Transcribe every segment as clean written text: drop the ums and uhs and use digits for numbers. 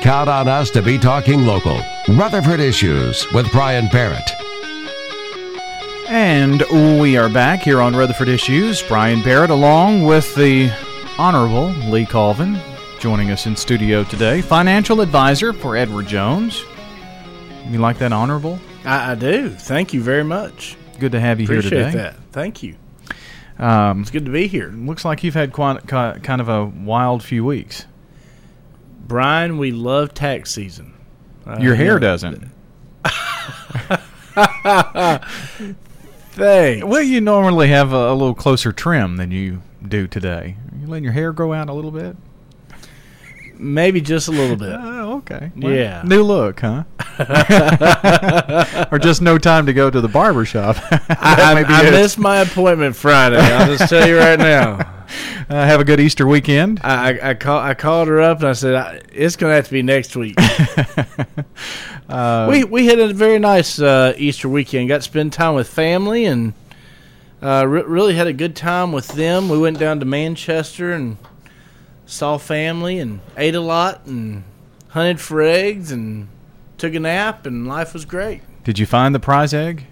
count on us to be talking local. Rutherford Issues with Brian Barrett. And we are back here on Rutherford Issues. Brian Barrett along with the Honorable Lee Colvin joining us in studio today. Financial advisor for Edward Jones. You like that, Honorable? I do. Thank you very much. Good to have you here today. Appreciate that. Thank you. It's good to be here. Looks like you've had kind of a wild few weeks. Brian, we love tax season. Your hair doesn't. Thanks. Well, you normally have a little closer trim than you do today. You letting your hair grow out a little bit? Maybe just a little bit. Oh, okay. Well, yeah. New look, huh? Or just no time to go to the barber shop. I missed my appointment Friday. I'll just tell you right now. Have a good Easter weekend. I called her up and I said, it's going to have to be next week. We had a very nice Easter weekend. Got to spend time with family and really had a good time with them. We went down to Manchester and saw family and ate a lot and hunted for eggs and took a nap, and life was great. Did you find the prize egg?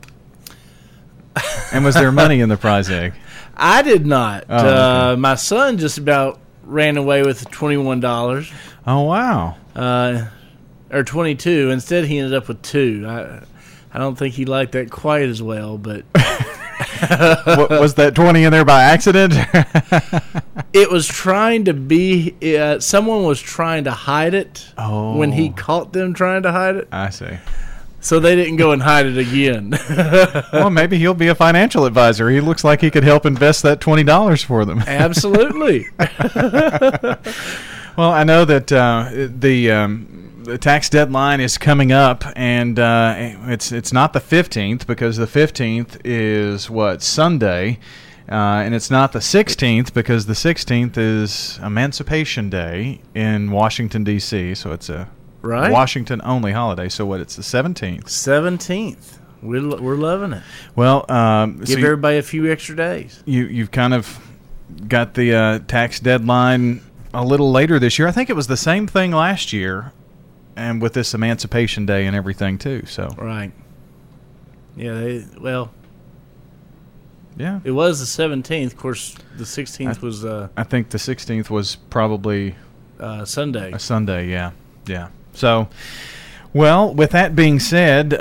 And was there money in the prize egg? I did not. Oh, okay. My son just about ran away with $21. Oh, wow. Or 22. Instead, he ended up with 2. I don't think he liked that quite as well, but... Was that 20 in there by accident? It was trying to be... someone was trying to hide it when he caught them trying to hide it. I see. So they didn't go and hide it again. Well, maybe he'll be a financial advisor. He looks like he could help invest that $20 for them. Absolutely. Well, I know that the tax deadline is coming up, and it's not the 15th because the 15th is Sunday, and it's not the 16th because the 16th is Emancipation Day in Washington D.C. So it's a Washington only holiday. So it's the 17th. 17th. We're loving it. Well, give everybody a few extra days. You've kind of got the tax deadline a little later this year. I think it was the same thing last year. And with this Emancipation Day and everything, too. So right. Yeah, yeah. It was the 17th. Of course, the 16th was... I think the 16th was probably... Sunday. A Sunday, yeah. Yeah. So, well, with that being said,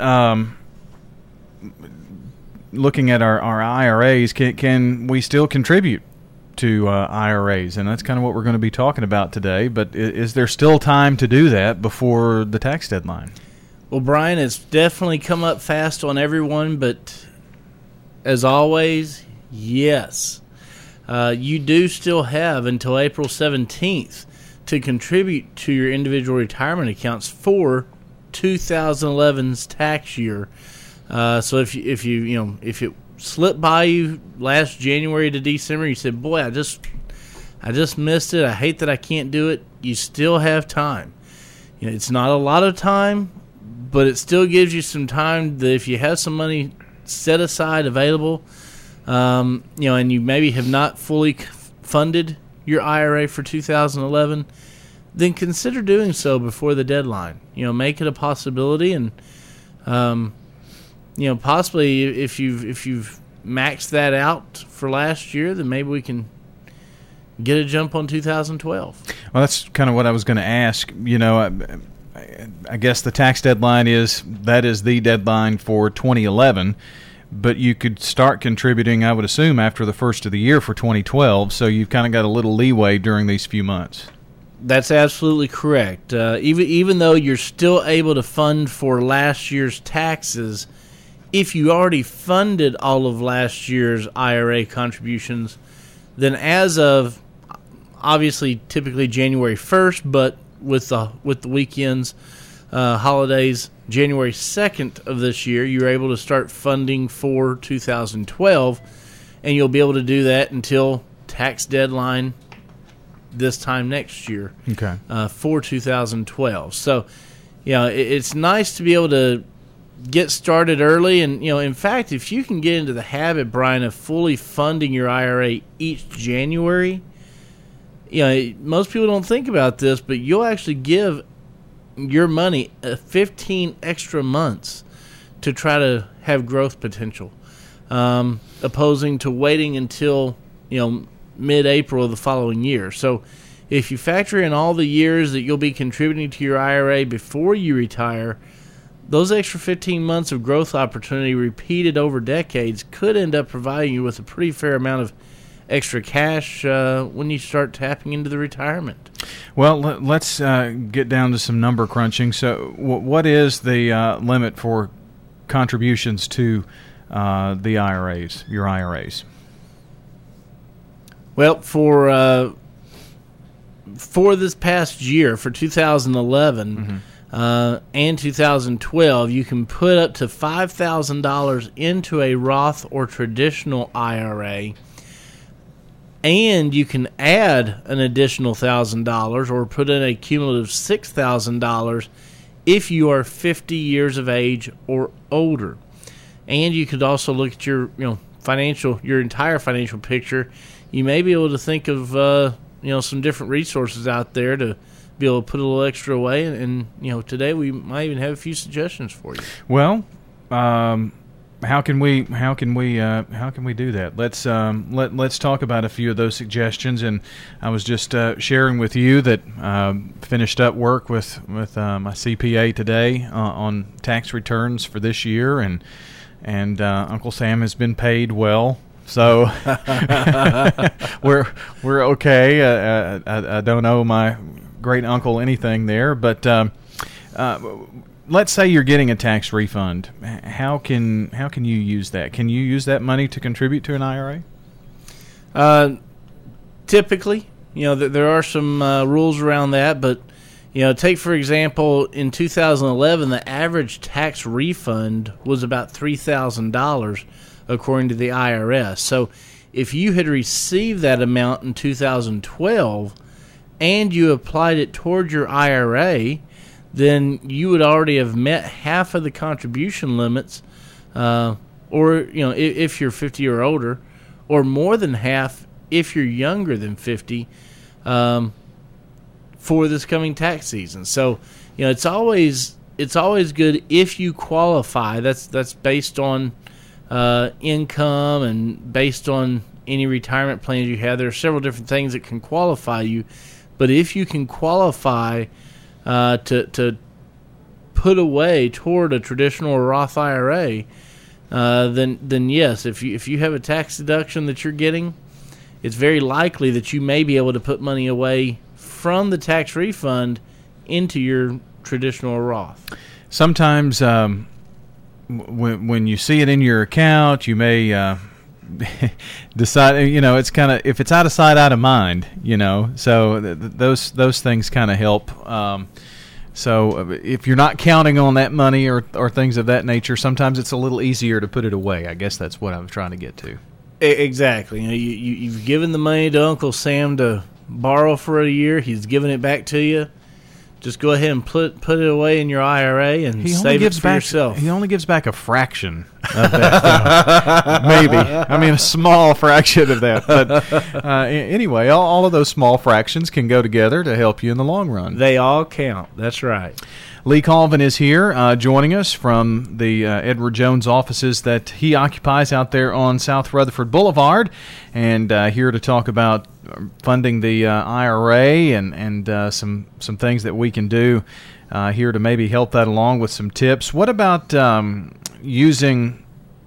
looking at our IRAs, can we still contribute to IRAs? And that's kind of what we're going to be talking about today. But is there still time to do that before the tax deadline? Well, Brian, it's definitely come up fast on everyone, but as always, yes. You do still have until April 17th to contribute to your individual retirement accounts for 2011's tax year. So if it slipped by you last January to December, you said, boy, I just missed it. I hate that I can't do it. You still have time. It's not a lot of time, but it still gives you some time that if you have some money set aside available, and you maybe have not fully funded your IRA for 2011, then consider doing so before the deadline. Make it a possibility, and possibly if you've maxed that out for last year, then maybe we can get a jump on 2012. Well, that's kind of what I was going to ask. I guess the tax deadline is the deadline for 2011, but you could start contributing, I would assume, after the first of the year for 2012, so you've kind of got a little leeway during these few months. That's absolutely correct. Even though you're still able to fund for last year's taxes, if you already funded all of last year's IRA contributions, then as of obviously typically January 1st, but with the weekends, holidays, January 2nd of this year, you're able to start funding for 2012, and you'll be able to do that until tax deadline this time next year. Okay. For 2012. So, it's nice to be able to get started early, and in fact, if you can get into the habit, Brian, of fully funding your IRA each January, most people don't think about this, but you'll actually give your money 15 extra months to try to have growth potential, opposing to waiting until mid-April of the following year. So if you factor in all the years that you'll be contributing to your IRA before you retire, those extra 15 months of growth opportunity repeated over decades could end up providing you with a pretty fair amount of extra cash when you start tapping into the retirement. Well, let's get down to some number crunching. So what is the limit for contributions to the IRAs, your IRAs? Well, for this past year, for 2011 and 2012, you can put up to $5,000 into a Roth or traditional IRA, and you can add an additional $1,000 or put in a cumulative $6,000 if you are 50 years of age or older. And you could also look at your your entire financial picture. You may be able to think of some different resources out there to be able to put a little extra away, and today we might even have a few suggestions for you. Well, how can we do that? Let's talk about a few of those suggestions. And I was just sharing with you that finished up work with my CPA today on tax returns for this year, and Uncle Sam has been paid well. So we're okay. I don't owe my great uncle anything there, but let's say you're getting a tax refund. How can you use that? Can you use that money to contribute to an IRA? Typically, there are some rules around that, but take for example, in 2011, the average tax refund was about $3,000. According to the IRS. So if you had received that amount in 2012 and you applied it toward your IRA, then you would already have met half of the contribution limits, or if you're 50 or older, or more than half if you're younger than 50, for this coming tax season. So it's always good if you qualify. That's based on income and based on any retirement plans you have. There are several different things that can qualify you, but if you can qualify to put away toward a traditional or Roth IRA, then yes, if you have a tax deduction that you're getting, it's very likely that you may be able to put money away from the tax refund into your traditional or Roth. Sometimes when you see it in your account, you may decide, it's kind of, if it's out of sight, out of mind, so those things kind of help. So if you're not counting on that money or things of that nature, sometimes it's a little easier to put it away. I guess that's what I was trying to get to. Exactly. You've given the money to Uncle Sam to borrow for a year. He's giving it back to you. Just go ahead and put it away in your IRA and save it for yourself. He only gives back a fraction of that. Maybe. I mean, a small fraction of that. But anyway, all of those small fractions can go together to help you in the long run. They all count. That's right. Lee Colvin is here joining us from the Edward Jones offices that he occupies out there on South Rutherford Boulevard, and here to talk about funding the IRA and some things that we can do here to maybe help that along with some tips. What about using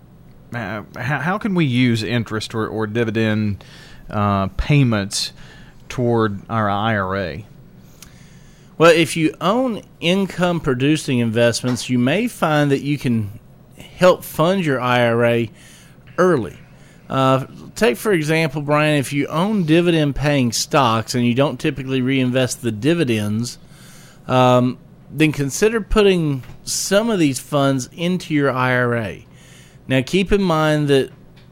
how can we use interest or dividend payments toward our IRA? Well, if you own income-producing investments, you may find that you can help fund your IRA early. Take, for example, Brian, if you own dividend-paying stocks and you don't typically reinvest the dividends, then consider putting some of these funds into your IRA. Now, keep in mind that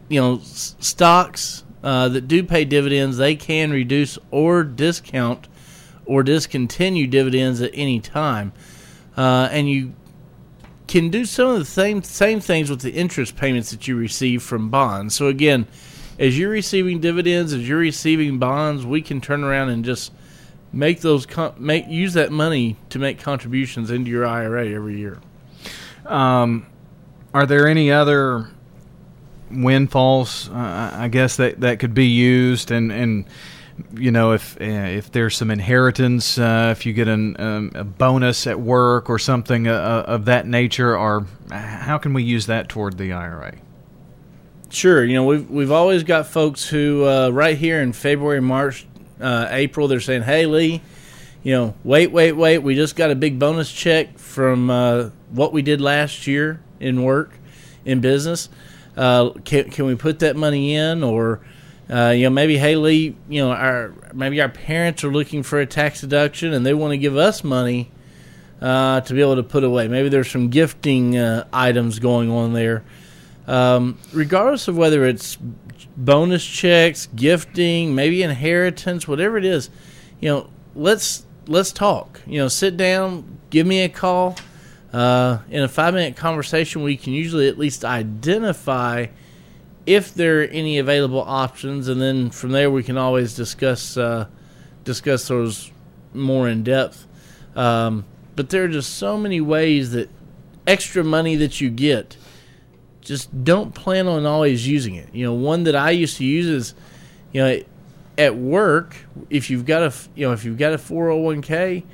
stocks that do pay dividends, they can reduce or discount or discontinue dividends at any time. And you can do some of the same things with the interest payments that you receive from bonds. So again, as you're receiving dividends, as you're receiving bonds, we can turn around and just use that money to make contributions into your IRA every year. Are there any other windfalls, I guess, that could be used? And if there's some inheritance, if you get a bonus at work or something of that nature, or how can we use that toward the IRA? Sure. We've always got folks who right here in February, March, April, they're saying, "Hey, Lee, wait. We just got a big bonus check from what we did last year in work, in business. Can we put that money in?" Or maybe, "Hey, Lee, maybe our parents are looking for a tax deduction and they want to give us money to be able to put away." Maybe there's some gifting items going on there. Regardless of whether it's bonus checks, gifting, maybe inheritance, whatever it is, let's talk. Sit down, give me a call. In a 5-minute conversation, we can usually at least identify if there are any available options, and then from there we can always discuss those more in depth. But there are just so many ways that extra money that you get, just don't plan on always using it. One that I used to use is, at work, if you've got a 401k,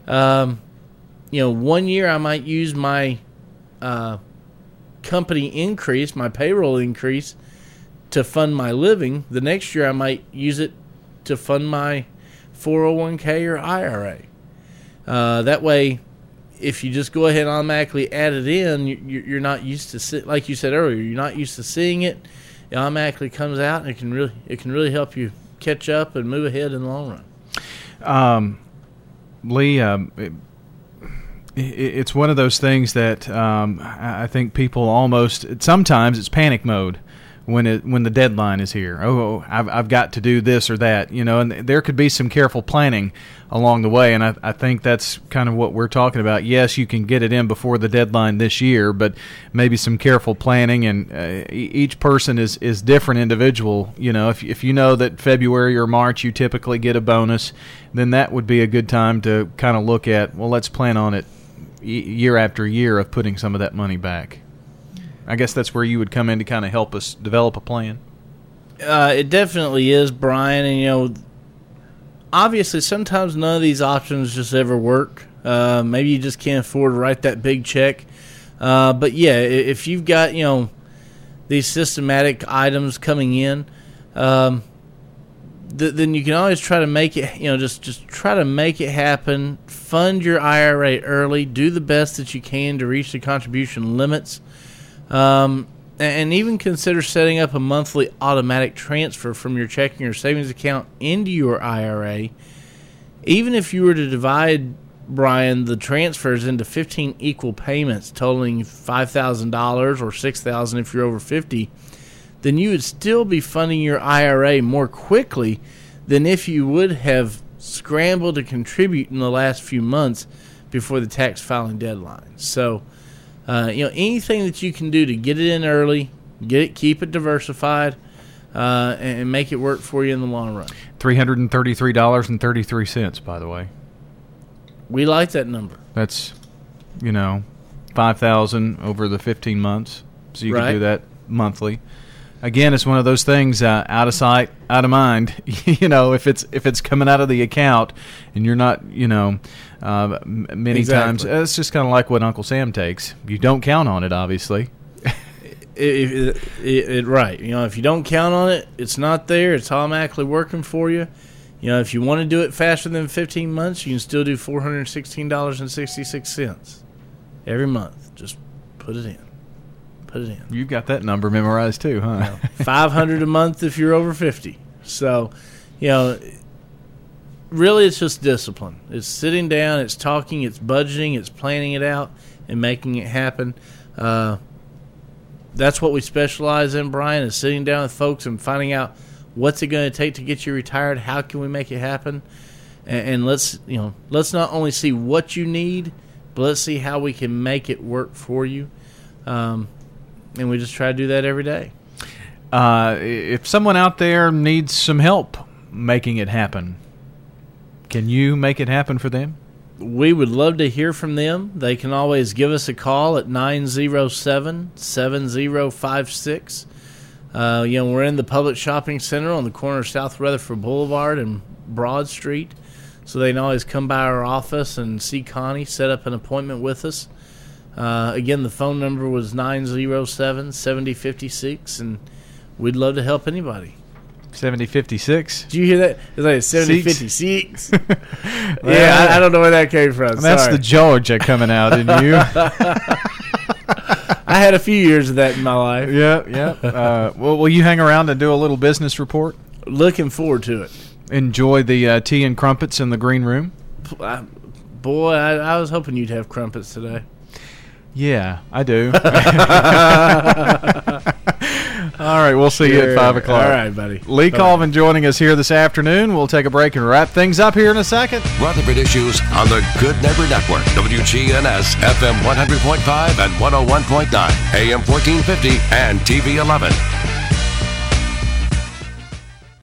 1 year I might use my company increase, my payroll increase, to fund my living. The next year I might use it to fund my 401k or IRA. That way, if you just go ahead and automatically add it in, you're not used to like you said earlier, you're not used to seeing it. It automatically comes out, and it can really help you catch up and move ahead in the long run. Lee, it's one of those things that I think people sometimes it's panic mode when the deadline is here. I've got to do this or that, and there could be some careful planning along the way, and I think that's kind of what we're talking about. Yes, you can get it in before the deadline this year, but maybe some careful planning, and each person is different individual. If you know that February or March you typically get a bonus, then that would be a good time to kind of look at, well, let's plan on it year after year of putting some of that money back. I guess that's where you would come in to kind of help us develop a plan. It definitely is, Brian. And, obviously sometimes none of these options just ever work. Maybe you just can't afford to write that big check. But, yeah, if you've got, these systematic items coming in, then you can always try to make it, just try to make it happen. Fund your IRA early. Do the best that you can to reach the contribution limits. And even consider setting up a monthly automatic transfer from your checking or savings account into your IRA. Even if you were to divide, Brian, the transfers into 15 equal payments totaling $5,000 or $6,000 if you're over 50, then you would still be funding your IRA more quickly than if you would have scrambled to contribute in the last few months before the tax filing deadline. So, anything that you can do to get it in early, keep it diversified, and make it work for you in the long run. $333.33, by the way. We like that number. That's, $5,000 over the 15 months, so you can do that monthly. Again, it's one of those things, out of sight, out of mind. If it's coming out of the account, and you're not, many times it's just kind of like what Uncle Sam takes. You don't count on it, obviously. Right. If you don't count on it, it's not there. It's automatically working for you. If you want to do it faster than 15 months, you can still do $416.66 every month. Just put it in. You've got that number memorized too, huh? $500 a month if you're over 50. So, really it's just discipline. It's sitting down, it's talking, it's budgeting, it's planning it out, and making it happen. That's what we specialize in, Brian, is sitting down with folks and finding out what's it going to take to get you retired, how can we make it happen, and let's not only see what you need, but let's see how we can make it work for you. And we just try to do that every day. If someone out there needs some help making it happen, Can you make it happen for them? We would love to hear from them. They can always give us a call at 907-7056. We're in the Public Shopping Center on the corner of South Rutherford Boulevard and Broad Street. So they can always come by our office and see Connie, set up an appointment with us. Again, the phone number was 907-7056, and we'd love to help anybody. 7056. Did you hear that? It's like 7056. Yeah, I don't know where that came from. That's Sorry. the Georgia coming out in you. I had a few years of that in my life. Yeah. Well, will you hang around and do a little business report? Looking forward to it. Enjoy the tea and crumpets in the green room? Boy, I was hoping you'd have crumpets today. Yeah, I do. All right, we'll see you at 5 o'clock. All right, buddy. Lee Colvin joining us here this afternoon. We'll take a break and wrap things up here in a second. Rutherford Issues on the Good Neighbor Network. WGNS FM 100.5 and 101.9, AM 1450 and TV 11.